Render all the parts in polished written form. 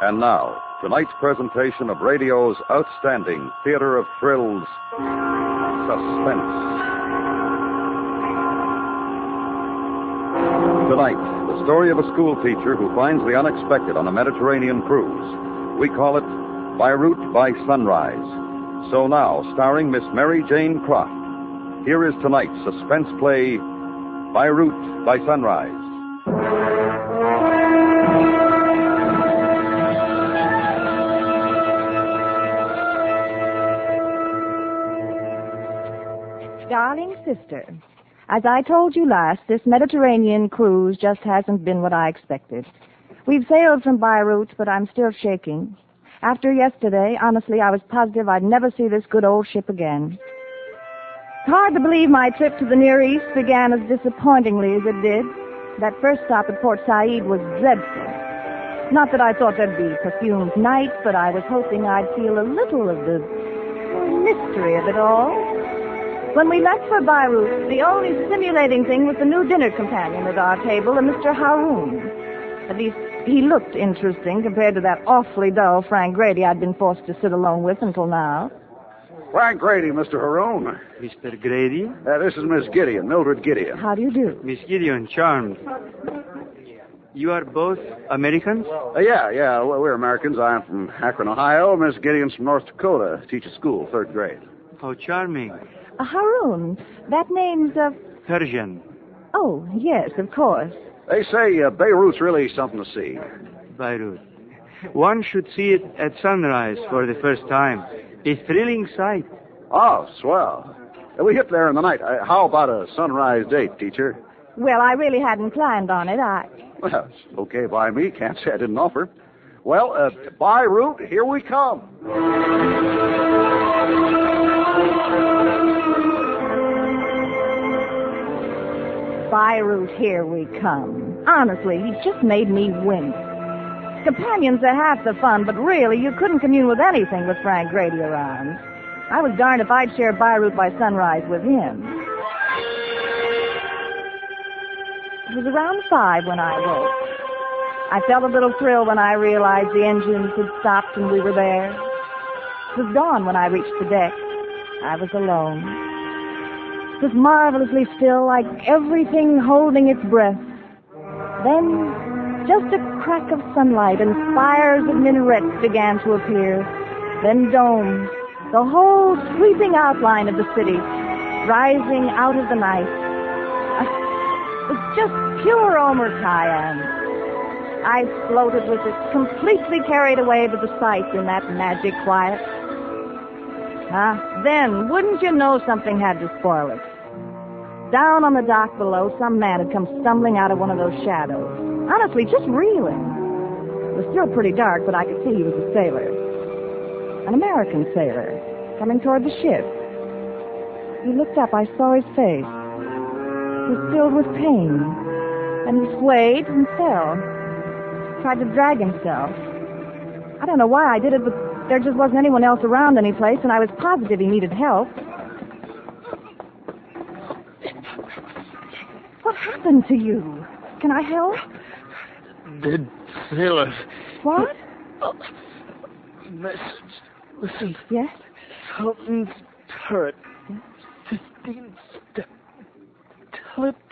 And now, tonight's presentation of radio's outstanding theater of thrills, Suspense. Tonight, the story of a school teacher who finds the unexpected on a Mediterranean cruise. We call it Beirut by Sunrise. So now, starring Miss Mary Jane Croft, here is tonight's suspense play, Beirut by Sunrise. Darling sister, as I told you last, this Mediterranean cruise just hasn't been what I expected. We've sailed from Beirut, but I'm still shaking. After yesterday, honestly, I was positive I'd never see this good old ship again. It's hard to believe my trip to the Near East began as disappointingly as it did. That first stop at Port Said was dreadful. Not that I thought there'd be perfumed nights, but I was hoping I'd feel a little of the mystery of it all. When we left for Beirut, the only stimulating thing was the new dinner companion at our table, a Mr. Haroun. At least, he looked interesting compared to that awfully dull Frank Grady I'd been forced to sit alone with until now. Frank Grady, Mr. Haroun. Mr. Grady? This is Miss Gideon, Mildred Gideon. How do you do? Miss Gideon, charmed. You are both Americans? Yeah, we're Americans. I'm from Akron, Ohio. Miss Gideon's from North Dakota. Teaches school, 3rd grade. How charming. Haroun, that name's Persian. Oh, yes, of course. They say Beirut's really something to see. Beirut. One should see it at sunrise for the first time. A thrilling sight. Oh, swell. We hit there in the night. How about a sunrise date, teacher? Well, I really hadn't planned on it. Well, it's okay by me. Can't say I didn't offer. Well, Beirut, here we come. Beirut, here we come. Honestly, he just made me wince. Companions are half the fun, but really, you couldn't commune with anything with Frank Grady around. I was darned if I'd share Beirut by sunrise with him. It was around 5 when I woke. I felt a little thrill when I realized the engines had stopped and we were there. It was dawn when I reached the deck. I was alone. It was marvelously still, like everything holding its breath. Then, just a crack of sunlight and spires of minarets began to appear. Then domes, the whole sweeping outline of the city, rising out of the night. It was just pure Omer Khayyam. I floated with it, completely carried away by the sights in that magic quiet. Then, wouldn't you know, something had to spoil it. Down on the dock below, some man had come stumbling out of one of those shadows. Honestly, just reeling. It was still pretty dark, but I could see he was a sailor. An American sailor, coming toward the ship. He looked up. I saw his face. It was filled with pain. And he swayed and fell. Tried to drag himself. I don't know why I did it, but there just wasn't anyone else around any place, and I was positive he needed help. What happened to you? Can I help? Dead sailor. What? Message. Listen. Yes? Sultan's turret. 15 step. Tell it.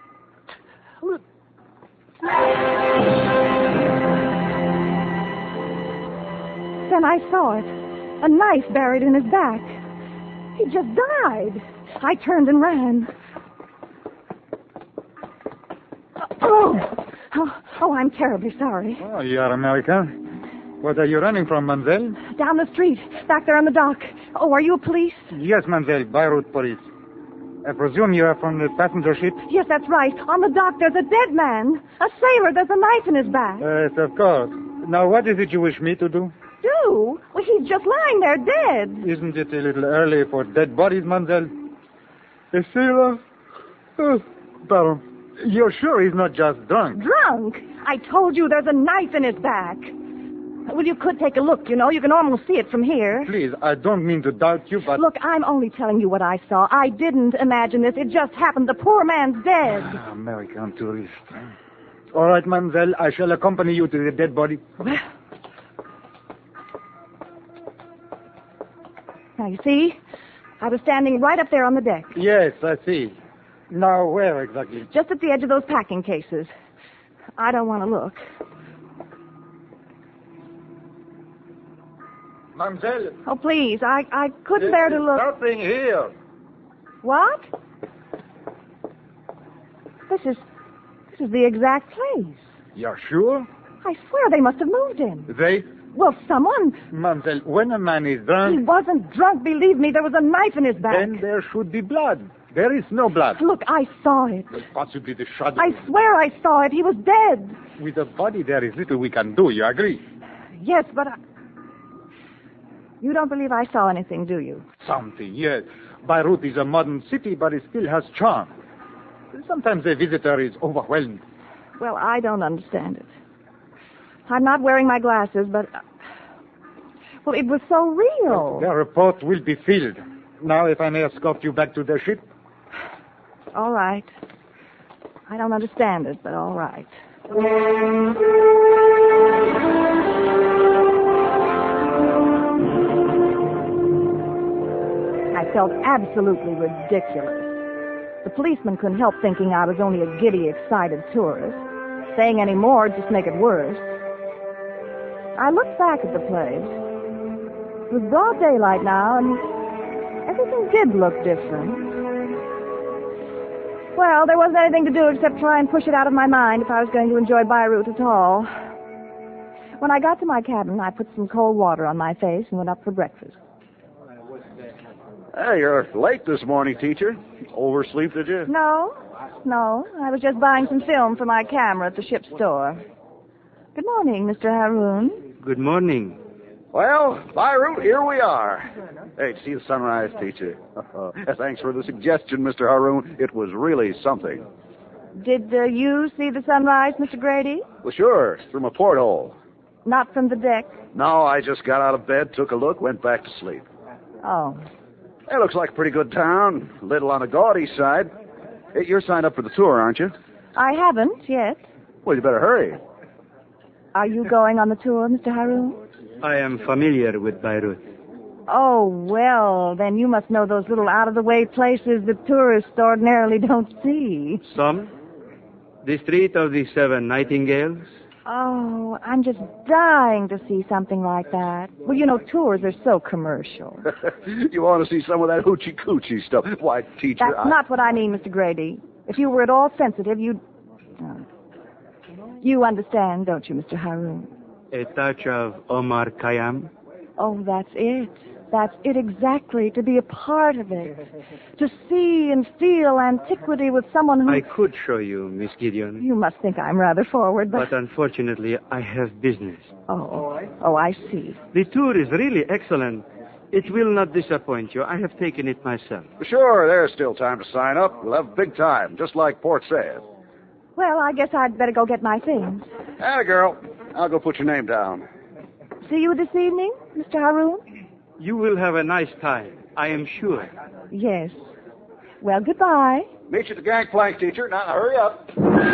Then I saw it. A knife buried in his back. He just died. I turned and ran. Oh, I'm terribly sorry. Oh, you are American. What are you running from, mademoiselle? Down the street, back there on the dock. Oh, are you a police? Yes, mademoiselle, Beirut police. I presume you are from the passenger ship? Yes, that's right. On the dock, there's a dead man. A sailor. There's a knife in his back. Yes, of course. Now, what is it you wish me to do? Do? Well, he's just lying there dead. Isn't it a little early for dead bodies, mademoiselle? A sailor? Oh, pardon. You're sure he's not just drunk? Drunk? I told you there's a knife in his back. Well, you could take a look, you know. You can almost see it from here. Please, I don't mean to doubt you, but... Look, I'm only telling you what I saw. I didn't imagine this. It just happened. The poor man's dead. American tourist. All right, mademoiselle, I shall accompany you to the dead body. Well, Now, you see, I was standing right up there on the deck, Yes, I see. Now, where exactly? just at the edge of those packing cases. I don't want to look. Mademoiselle, Oh, please, I couldn't bear to look. nothing here. What? This is the exact place. You're sure? I swear they must have moved him. They? Well, someone. Mademoiselle, when a man is He drunk, wasn't drunk, believe me. There was a knife in his back. then there should be blood. There is no blood. Look, I saw it. Possibly the shadow. I swear I saw it. He was dead. With a body, there is little we can do. You agree? Yes, but you don't believe I saw anything, do you? Something, yes. Beirut is a modern city, but it still has charm. Sometimes a visitor is overwhelmed. Well, I don't understand it. I'm not wearing my glasses, but... Well, it was so real. The report will be filled. Now, if I may escort you back to the ship. All right. I don't understand it, but all right. I felt absolutely ridiculous. The policeman couldn't help thinking I was only a giddy, excited tourist. Saying any more would just make it worse. I looked back at the place. It was broad daylight now, and everything did look different. Well, there wasn't anything to do except try and push it out of my mind if I was going to enjoy Beirut at all. When I got to my cabin, I put some cold water on my face and went up for breakfast. Hey, you're late this morning, teacher. Oversleep, did you? No. I was just buying some film for my camera at the ship's store. Good morning, Mr. Haroun. Good morning. Well, Beirut, here we are. Hey, did you see the sunrise, teacher? Thanks for the suggestion, Mr. Haroun. It was really something. Did you see the sunrise, Mr. Grady? Well, sure, through my porthole. Not from the deck. No, I just got out of bed, took a look, went back to sleep. Oh. It looks like a pretty good town. A little on the gaudy side. Hey, you're signed up for the tour, aren't you? I haven't yet. Well, you better hurry. Are you going on the tour, Mr. Haroun? I am familiar with Beirut. Oh, well, then you must know those little out-of-the-way places that tourists ordinarily don't see. Some? The Street of the Seven Nightingales? Oh, I'm just dying to see something like that. Well, you know, tours are so commercial. You want to see some of that hoochie-coochie stuff? Why, teacher, That's not what I mean, Mr. Grady. If you were at all sensitive, you'd... Oh. You understand, don't you, Mr. Haroun? A touch of Omar Khayyam? Oh, that's it. That's it exactly, to be a part of it. To see and feel antiquity with someone who... I could show you, Miss Gideon. You must think I'm rather forward, but... But unfortunately, I have business. Oh, I see. The tour is really excellent. It will not disappoint you. I have taken it myself. Sure, there's still time to sign up. We'll have big time, just like Port said. Well, I guess I'd better go get my things. Atta girl. I'll go put your name down. See you this evening, Mr. Haroun? You will have a nice time, I am sure. Yes. Well, goodbye. Meet you at the gangplank, teacher. Now, hurry up.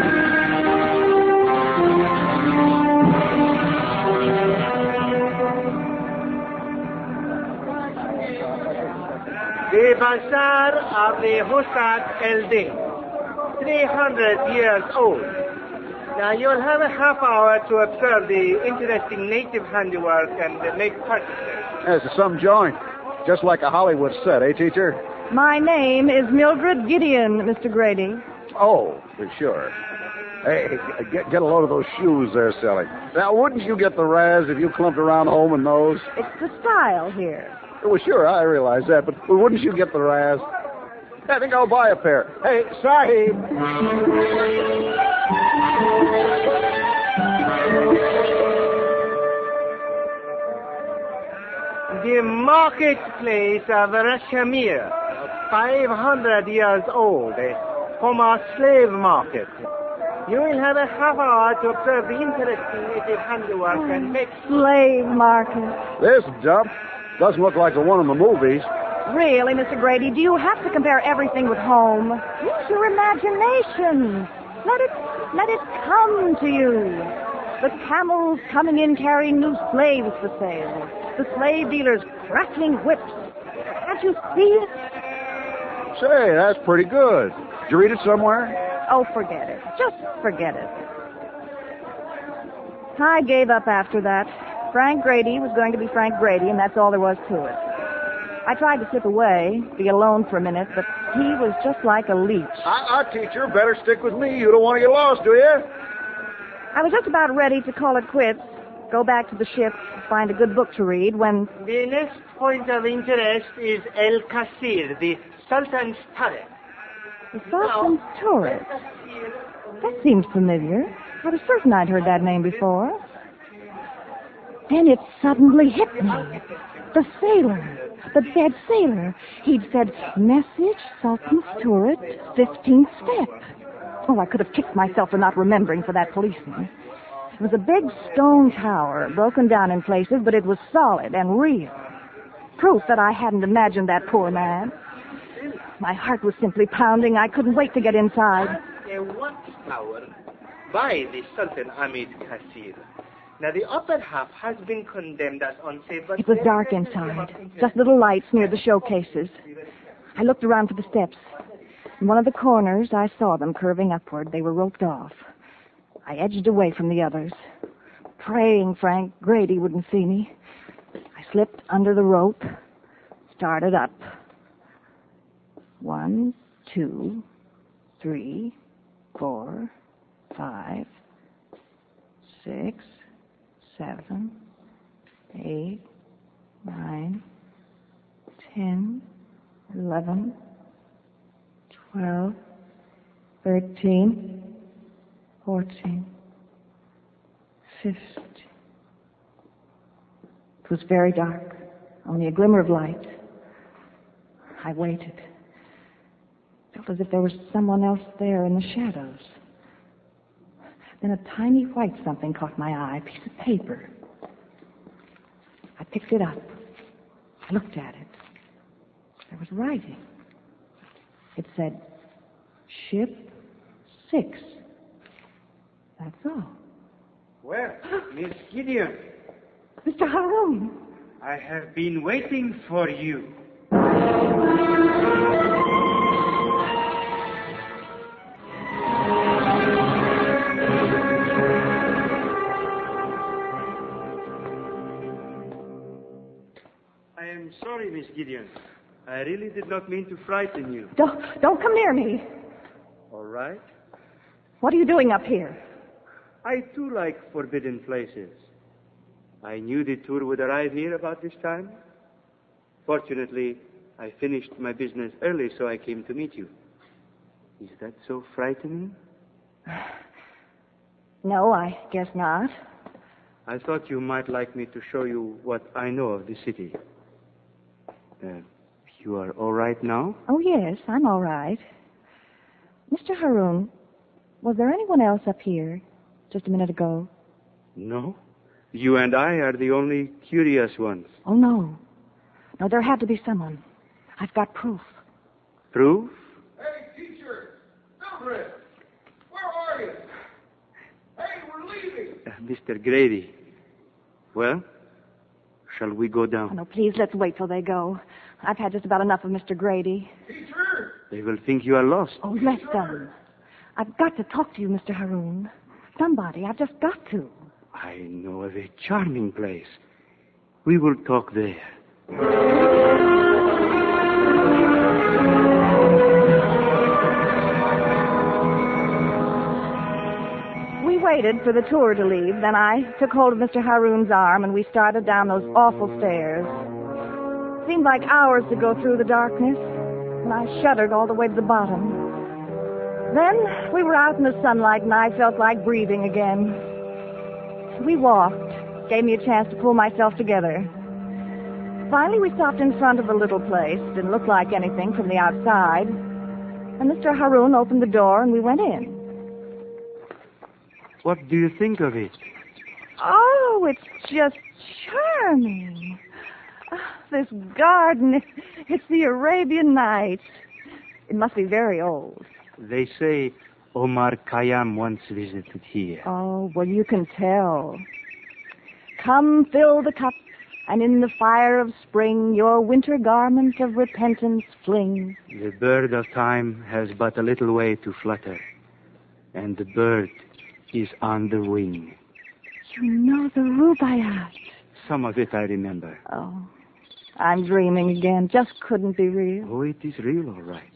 The Bazaar of the Husat El-Din, 300 years old. Now, you'll have a half hour to observe the interesting native handiwork and make purchases. This is some joint. Just like a Hollywood set, eh, teacher? My name is Mildred Gideon, Mr. Grady. Oh, for sure. Hey, get a load of those shoes they're selling. Now, wouldn't you get the Raz if you clumped around home in those? It's the style here. Well, sure, I realize that, but wouldn't you get the Raz? I think I'll buy a pair. Hey, Sahib. The marketplace of Rashamir, 500 years old, from our slave market. You will have a half hour to observe the interesting native handiwork and make... Slave market. This dump doesn't look like the one in the movies. Really, Mr. Grady, do you have to compare everything with home? Use your imagination. Let it come to you. The camels coming in carrying new slaves for sale. The slave dealers crackling whips. Can't you see it? Say, that's pretty good. Did you read it somewhere? Oh, forget it. Just forget it. I gave up after that. Frank Grady was going to be Frank Grady, and that's all there was to it. I tried to slip away, be alone for a minute, but he was just like a leech. Teacher, better stick with me. You don't want to get lost, do you? I was just about ready to call it quits, go back to the ship, find a good book to read, when... The next point of interest is El Qasir, the Sultan's turret. The Sultan's turret. That seemed familiar. I was certain I'd heard that name before. Then it suddenly hit me. The sailor. The dead sailor. He'd said, message, Sultan's turret, 15th step. Oh, I could have kicked myself for not remembering for that policeman. It was a big stone tower, broken down in places, but it was solid and real. Proof that I hadn't imagined that poor man. My heart was simply pounding. I couldn't wait to get inside. A watchtower by the Sultan Hamid Qasir. Now, the upper half has been condemned as unsafe, but... It was dark inside. Just little lights near the showcases. I looked around for the steps. In one of the corners, I saw them curving upward. They were roped off. I edged away from the others, praying Frank Grady wouldn't see me. I slipped under the rope, started up. 1, 2, 3, 4, 5, 6, 7, 8, 9, 10, 11, 12, 13, 14, 15. It was very dark, only a glimmer of light. I waited. Felt as if there was someone else there in the shadows. Then a tiny white something caught my eye, a piece of paper. I picked it up. I looked at it. There was writing. It said, Ship 6. That's all. Well, Miss Gideon, Mr. Haroun. I have been waiting for you. I am sorry, Miss Gideon. I really did not mean to frighten you. Don't come near me. All right. What are you doing up here? I too like forbidden places. I knew the tour would arrive here about this time. Fortunately, I finished my business early, so I came to meet you. Is that so frightening? No, I guess not. I thought you might like me to show you what I know of the city. You are all right now? Oh, yes, I'm all right. Mr. Haroun, was there anyone else up here just a minute ago? No. You and I are the only curious ones. Oh, no. No, there had to be someone. I've got proof. Proof? Hey, teacher! Mildred! Where are you? Hey, we're leaving! Mr. Grady. Well, shall we go down? Oh, no, please, let's wait till they go. I've had just about enough of Mr. Grady. Teacher! They will think you are lost. Oh, let them. I've got to talk to you, Mr. Haroun. Somebody, I've just got to. I know of a charming place. We will talk there. We waited for the tour to leave. Then I took hold of Mr. Haroun's arm, and we started down those awful stairs. It seemed like hours to go through the darkness, and I shuddered all the way to the bottom. Then we were out in the sunlight, and I felt like breathing again. We walked, gave me a chance to pull myself together. Finally, we stopped in front of a little place. Didn't look like anything from the outside. And Mr. Haroun opened the door, and we went in. What do you think of it? Oh, it's just charming. Oh, this garden, it's the Arabian Nights. It must be very old. They say Omar Khayyam once visited here. Oh, well, you can tell. Come fill the cup, and in the fire of spring your winter garments of repentance fling. The bird of time has but a little way to flutter, and the bird is on the wing. You know the Rubaiyat. Some of it I remember. Oh, I'm dreaming again. Just couldn't be real. Oh, it is real, all right.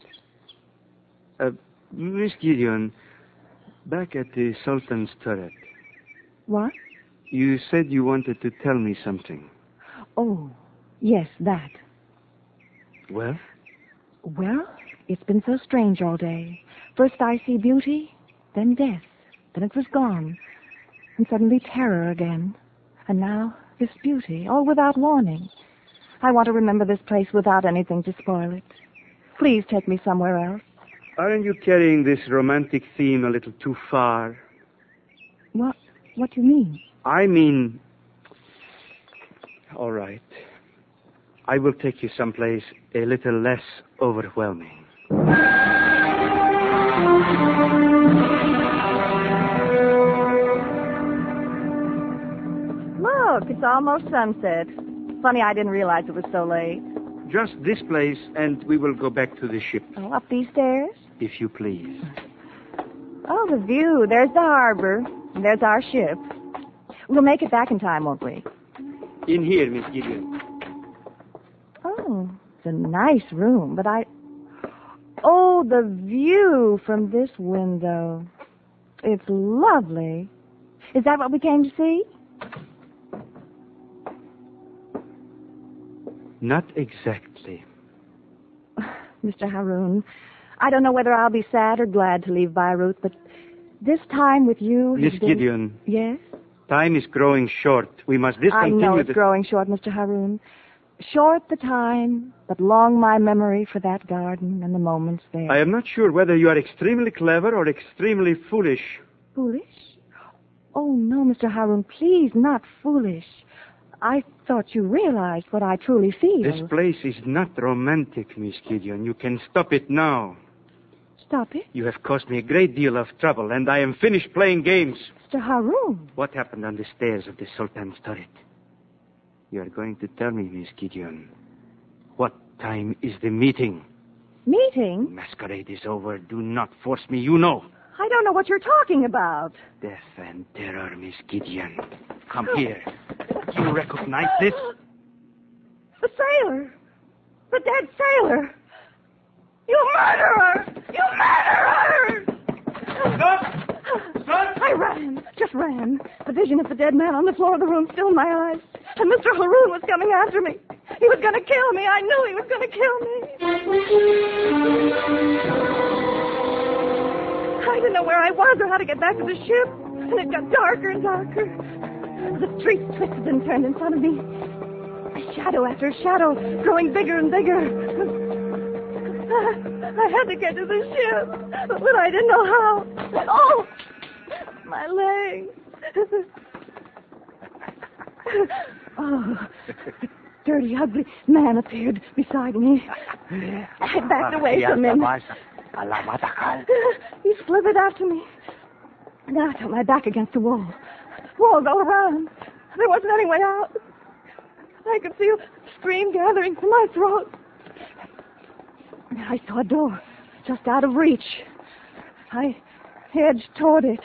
Miss Gideon, back at the Sultan's turret. What? You said you wanted to tell me something. Oh, yes, that. Well? Well, it's been so strange all day. First I see beauty, then death, then it was gone, and suddenly terror again. And now this beauty, all without warning. I want to remember this place without anything to spoil it. Please take me somewhere else. Aren't you carrying this romantic theme a little too far? What do you mean? I mean... All right. I will take you someplace a little less overwhelming. Look, it's almost sunset. Funny I didn't realize it was so late. Just this place, and we will go back to the ship. Oh, up these stairs? If you please. Oh, the view. There's the harbor. And there's our ship. We'll make it back in time, won't we? In here, Miss Gideon. Oh, it's a nice room, but Oh, the view from this window. It's lovely. Is that what we came to see? Not exactly. Mr. Haroun, I don't know whether I'll be sad or glad to leave Beirut, but this time with you... Miss Gideon. Yes? Time is growing short. We must discontinue... I know it's growing short, Mr. Haroun. Short the time, but long my memory for that garden and the moments there. I am not sure whether you are extremely clever or extremely foolish. Foolish? Oh, no, Mr. Haroun, please, not foolish. I thought you realized what I truly feel. This place is not romantic, Miss Gideon. You can stop it now. Stop it? You have caused me a great deal of trouble, and I am finished playing games. Mr. Haroun. What happened on the stairs of the Sultan's turret? You are going to tell me, Miss Gideon. What time is the meeting? Meeting? Masquerade is over. Do not force me, you know. I don't know what you're talking about. Death and terror, Miss Gideon. Come here. Do you recognize this? The sailor. The dead sailor. You murderer! You murderer! Son! I ran. Just ran. The vision of the dead man on the floor of the room filled my eyes. And Mr. Haroun was coming after me. He was going to kill me. I knew he was going to kill me. I didn't know where I was or how to get back to the ship. And it got darker and darker. The street twisted and turned in front of me. Shadow after shadow, growing bigger and bigger. I had to get to the ship, but I didn't know how. Oh, my legs. Oh, dirty, ugly man appeared beside me. I backed away from him. He slithered after me. Then I felt my back against the wall. Walls all around. There wasn't any way out. I could feel a scream gathering in my throat. I saw a door just out of reach. I edged toward it.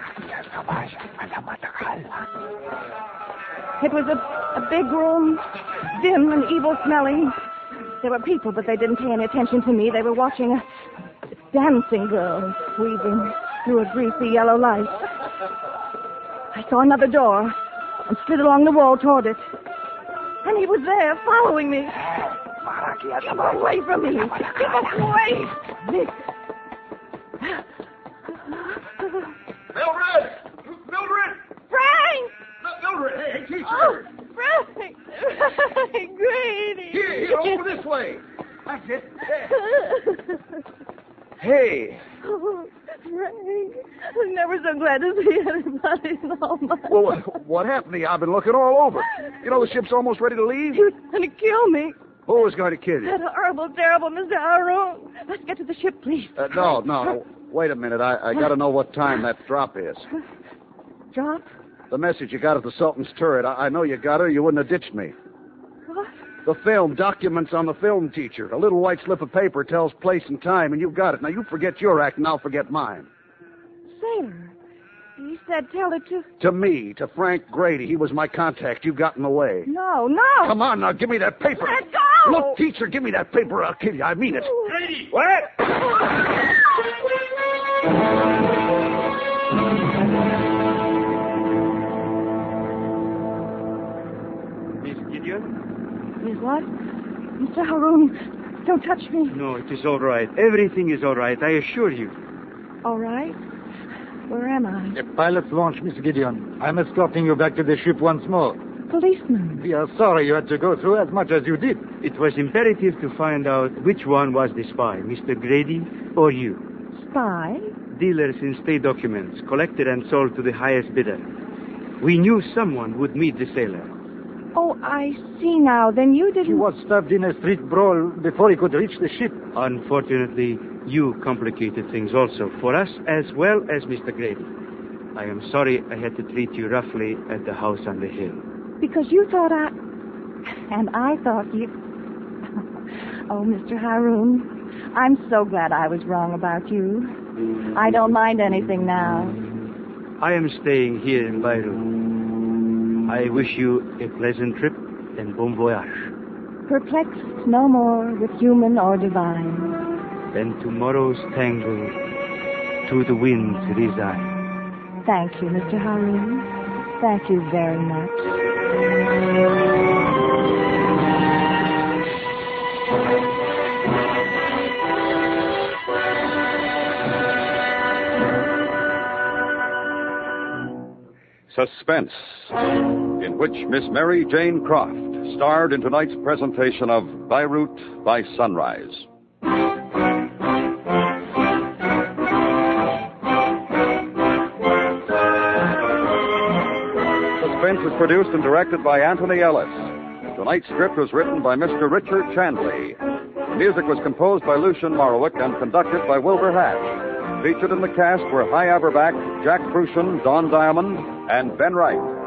It was a big room, dim and evil-smelling. There were people, but they didn't pay any attention to me. They were watching a dancing girl weaving through a greasy yellow light. I saw another door and slid along the wall toward it. And he was there, following me. Keep away from me. Keep away from me. Mildred! Mildred! Frank! Mildred! Hey, teacher! Oh, Frank! Frank, Grady! Here, over this way. That's it. Hey. Oh, Frank, I'm never so glad to see anybody in all my life. Well, what happened to you? I've been looking all over. You know the ship's almost ready to leave? He was going to kill me. Who was going to kill you? That horrible, terrible Mr. Haroun. Let's get to the ship, please. No. Wait a minute. I got to know what time that drop is. Drop? The message you got at the Sultan's turret. I know you got her. You wouldn't have ditched me. What? The film, documents on the film teacher. A little white slip of paper tells place and time, and you've got it. Now, you forget your act, and I'll forget mine. Sailor. He said tell it to... To me, to Frank Grady. He was my contact. You got in the way. No. Come on, now, give me that paper. Let go! Look, teacher, give me that paper. I'll kill you. I mean it. Grady! What? Miss Gideon? Miss what? Mr. Haroun, don't touch me. No, it is all right. Everything is all right, I assure you. All right? Where am I? The pilot's launch, Miss Gideon. I'm escorting you back to the ship once more. Policeman. We are sorry you had to go through as much as you did. It was imperative to find out which one was the spy, Mr. Grady or you. Spy? Dealers in stay documents, collected and sold to the highest bidder. We knew someone would meet the sailor. Oh, I see now. Then you didn't... He was stabbed in a street brawl before he could reach the ship. Unfortunately, you complicated things also, for us as well as Mr. Grady. I am sorry I had to treat you roughly at the house on the hill. Because you thought I... And I thought you... Oh, Mr. Haroun, I'm so glad I was wrong about you. I don't mind anything now. I am staying here in Beirut. I wish you a pleasant trip and bon voyage. Perplexed no more with human or divine. Then tomorrow's tango to the winds resign. Thank you, Mr. Haroun. Thank you very much. Suspense, in which Miss Mary Jane Croft starred in tonight's presentation of Beirut by Sunrise. Suspense is produced and directed by Anthony Ellis. Tonight's script was written by Mr. Richard Chandley. Music was composed by Lucien Morawick and conducted by Wilbur Hatch. Featured in the cast were Hy Averback, Jack Prussian, Don Diamond, and Ben Wright.